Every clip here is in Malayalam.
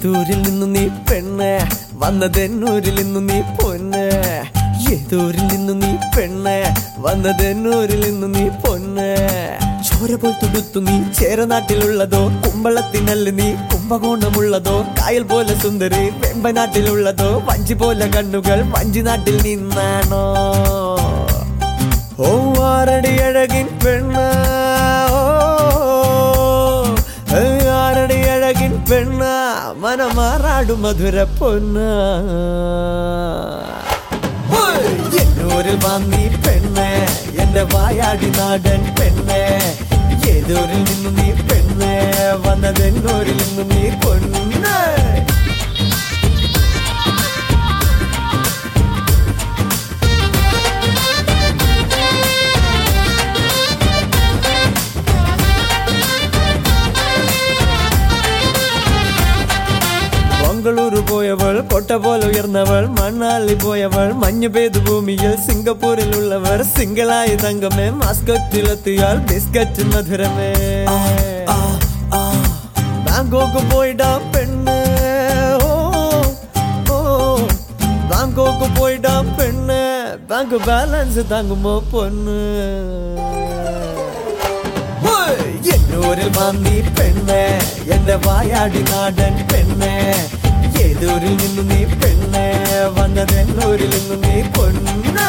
ഏതൂരിൽ നിന്നു നീ പെണ്ണ് വന്നതെന്നൂരിൽ നിന്നു നീ പൊന്ന് ഏതൂരിൽ നിന്നു നീ പെണ്ണ് വന്നതെന്നൂരിൽ നിന്നു നീ പൊന്ന് ചോര പോൽ തുടുത്തു നീ ചേരനാട്ടിലുള്ളതോ കുമ്പളത്തിനല്ല നീ കുംഭകോണമുള്ളതോ കായൽ പോലെ സുന്ദരി വെമ്പനാട്ടിലുള്ളതോ വഞ്ചി പോലെ കണ്ണുകൾ വഞ്ചി നാട്ടിൽ നിന്നാണോ ഓ ആരടി അഴകിൻ പെണ്ണ് ആരടി അഴകിൻ പെണ്ണ മനമാറാടും മധുര പൊന്ന എന്നൂരിൽ വന്നീ പെണ്ണ് എന്റെ വായാടി നാടൻ പെണ്ണ് ഏതൂരിൽ നിന്നു നീ പെണ്ണ് വന്നതെന്നൂരിൽ നിന്നു നീ പൊന്ന് മംഗളൂരു പോയവൾ കൊട്ട പോലെ ഉയർന്നവൾ മണ്ണാലി പോയവൾ മഞ്ഞു പെയ്തു ഭൂമിയിൽ സിംഗപ്പൂരിലുള്ളവർ സിംഗിളായി തങ്കമേ മാസ്കറ്റിലെത്തിയാൽ ബിസ്കറ്റ് മധുരമേ ബാങ്കോക്ക് പോയിടാം പെണ്ണ് ബാങ്കോക്ക് പോയിടാം പെണ്ണ് ബാങ്ക് ബാലൻസ് താങ്ങുമോ പൊണ്ണ് എന്നൂരിൽ വന്നീ പെണ്ണ് എന്റെ വായാടി നാടൻ പെണ്ണ് ഏതൂരിൽ നിന്നു നീ പെണ്ണ് വന്നതെന്നൂരിൽ നിന്നു നീ പൊണ്ണ്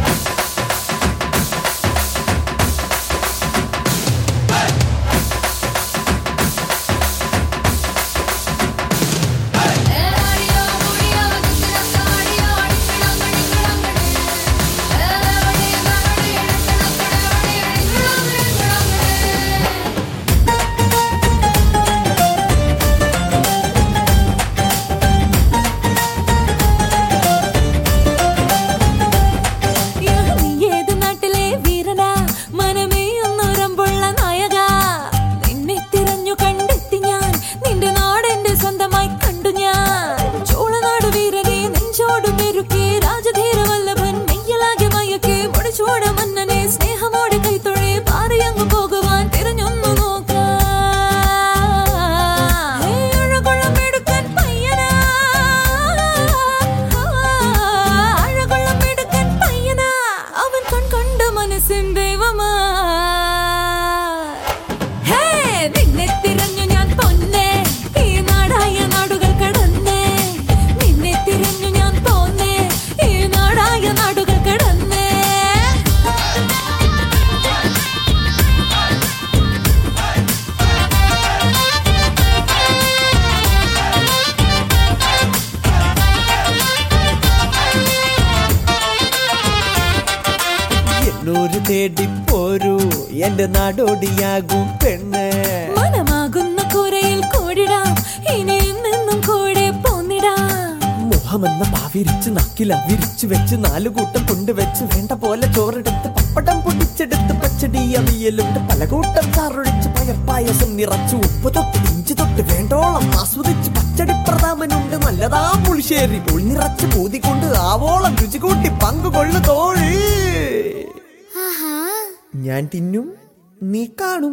എന്നൂര് തേടിപ്പോരൂ എന്റെ നാടോടിയാകും പെണ്ണ് മനമാകുന്ന കൂരയിൽ കൂടിടാം ഇനിയും നിന്നും കൂടെ പോന്നിടാം മുഖമെന്ന പാവിരിച്ച് നക്കില വിരിച്ചു വെച്ച് നാലുകൂട്ടം കൊണ്ടുവെച്ച് വേണ്ട പോലെ ചോറെടുത്ത് പപ്പടം പൊടിച്ചെടുത്ത് പച്ചടി അവിയലുണ്ട് പലകൂട്ടം ചാറൊഴിച്ച് പയർപ്പായസം നിറച്ചു ഉപ്പ് തൊട്ട് ഇഞ്ചി തൊട്ട് വേണ്ടോളം ആസ്വദിച്ച് പച്ചടി പ്രധാമനുണ്ട് നല്ലതാ പുളിശ്ശേരി ഉൾനിറച്ച് പൂതിക്കൊണ്ട് ആവോളം രുചി കൂട്ടി പങ്കുകൊള്ളു തോഴി ഞാൻ തിന്നും നീ കാണും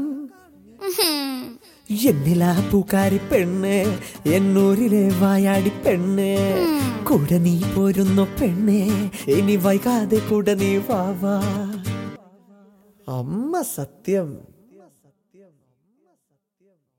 എന്നിലാ പൂക്കാരി പെണ്ണ് എന്നൂരിലെ വായാടി പെണ്ണ് കൂടെ നീ പോരുന്നു പെണ്ണ് ഇനി വൈകാതെ കൂടെ നീ വാവാ അമ്മ സത്യം.